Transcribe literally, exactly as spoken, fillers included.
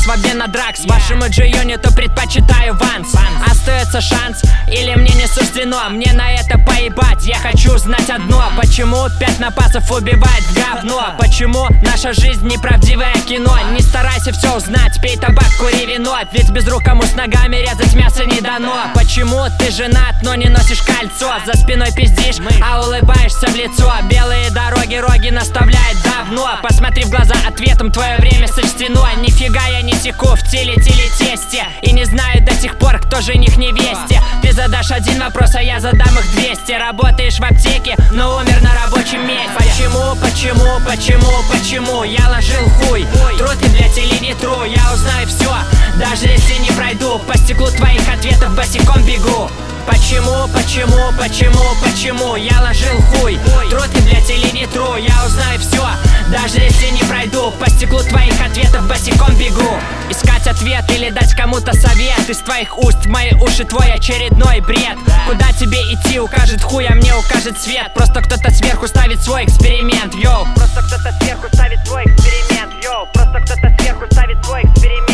в обмен на дракс. Вашему G-Unit предпочитаю Ванс. Остается шанс или мне не суждено? Мне на это поебать, я хочу знать одно: почему пять напасов убивает в говно? Почему наша жизнь неправдивое кино? Не старайся все узнать, пей табак, кури вино, ведь без рук кому с ногами резать мясо не дано. Почему ты женат, но не носишь кольцо? За спиной пиздишь, а улыбаешься в лицо. Белые дороги, роги наставляет давно. Посмотри в глаза, ответом твое время сочтено. Нифига я не теку в теле-теле-тесте, и не знаю до сих пор, кто жених невесте. Ты задашь один вопрос, а я задам их двести. Работаешь в аптеке, но умер на рабочем месте. Почему, почему, почему, почему я ложил хуй? Тру ты, блять, или не тру, я узнаю все, даже если не пройду по стеклу твоих ответов, босиком бегу. Почему, почему, почему, почему я ложил хуй? Тру ты, блять, или не тру, я узнаю все, даже если не пройду по стеклу твоих ответов, босиком бегу. Искать ответ или дать кому-то совет из твоих уст в мои уши твой очередной бред. Куда тебе идти, укажет хуй, а мне укажет свет. Просто кто-то сверху ставит свой эксперимент, йоу. Просто кто-то сверху ставит свой эксперимент, йоу. Просто кто-то сверху ставит свой эксперимент.